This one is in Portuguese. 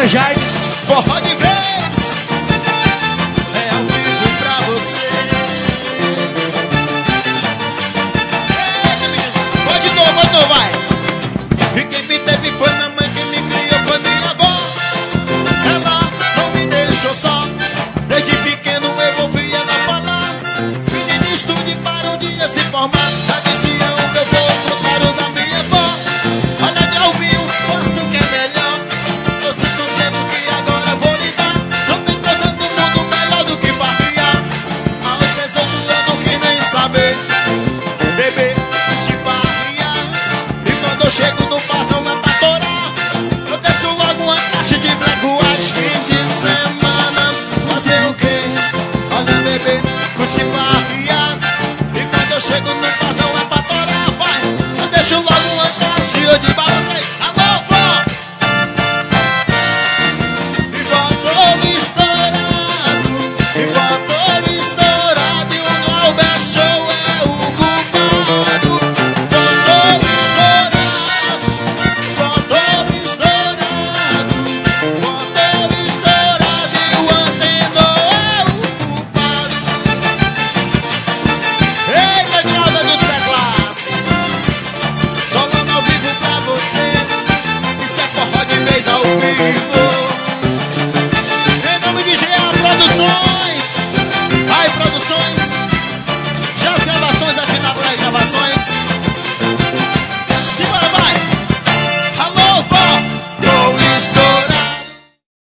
Dona Jaime. Forró de vez é ao vivo pra você. Eita, menino, vai de novo, vai. E quem me teve foi minha mãe, quem me criou foi minha avó. Ela não me deixou só. Desde pequeno eu ouvia ela falar: menino, estude para um dia se formar. Já dizia o meu vô, contrário da minha avó. Olha, Galvinho, faça o que é melhor. Você conselho que agora vou lhe dar. Não tem coisa no mundo melhor do que farrear. Aos 18 eu não quis nem saber. Beber, curtir, farrear. E quando eu chego no passo, uma